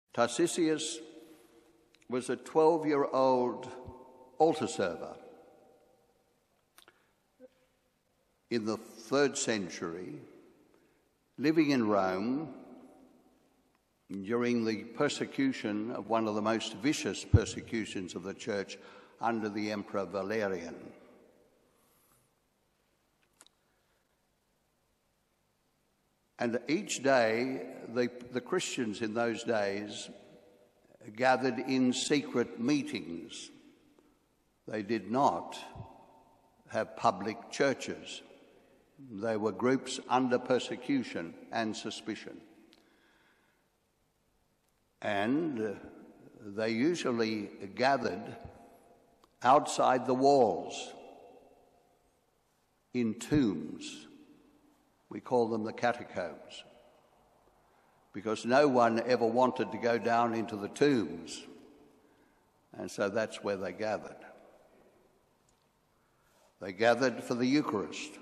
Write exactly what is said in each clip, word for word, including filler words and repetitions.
Tarsicius was a twelve-year-old altar server in the third century, living in Rome during the persecution of one of the most vicious persecutions of the church under the Emperor Valerian. And each day, the, the Christians in those days gathered in secret meetings. They did not have public churches. They were groups under persecution and suspicion. And uh, they usually gathered outside the walls in tombs. We call them the catacombs, because no one ever wanted to go down into the tombs, and so that's where they gathered. They gathered for the Eucharist.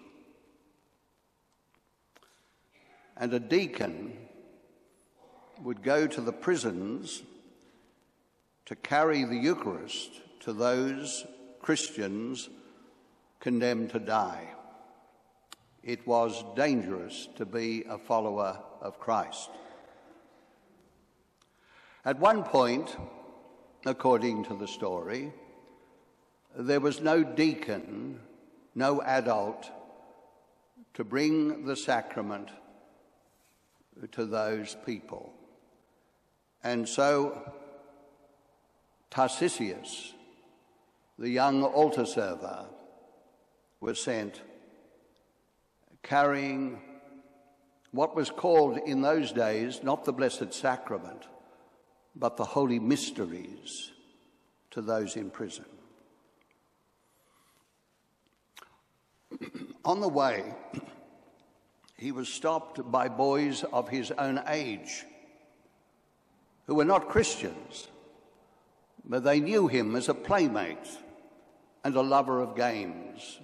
And a deacon would go to the prisons to carry the Eucharist to those Christians condemned to die. It was dangerous to be a follower of Christ. At one point, according to the story, there was no deacon, no adult, to bring the sacrament to those people. And so Tarsicius, the young altar server, was sent carrying what was called in those days not the Blessed Sacrament, but the Holy Mysteries to those in prison. On the way, he was stopped by boys of his own age who were not Christians, but they knew him as a playmate and a lover of games.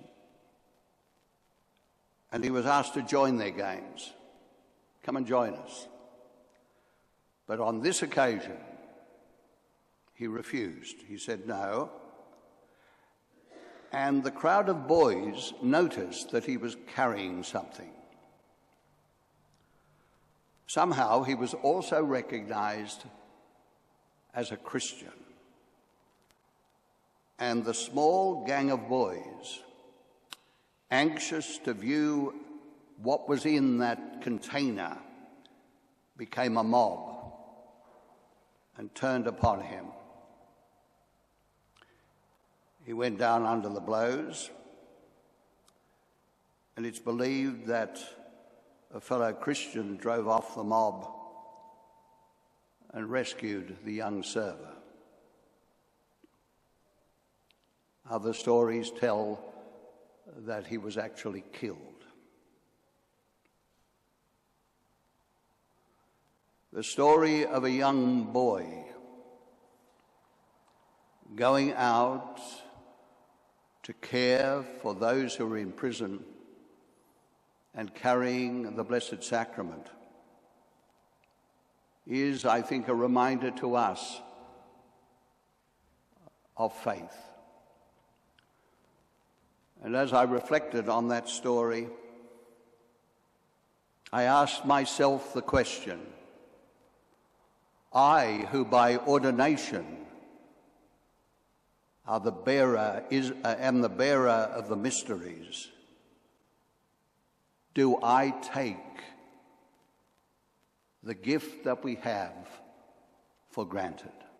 And he was asked to join their games. Come and join us. But on this occasion, he refused. He said no. And the crowd of boys noticed that he was carrying something. Somehow he was also recognized as a Christian. And the small gang of boys, anxious to view what was in that container, became a mob and turned upon him. He went down under the blows, and it's believed that a fellow Christian drove off the mob and rescued the young server. Other stories tell that he was actually killed. The story of a young boy going out to care for those who are in prison and carrying the Blessed Sacrament is, I think, a reminder to us of faith. And as I reflected on that story, I asked myself the question, I, who by ordination are the bearer, is, uh, am the bearer of the mysteries, do I take the gift that we have for granted?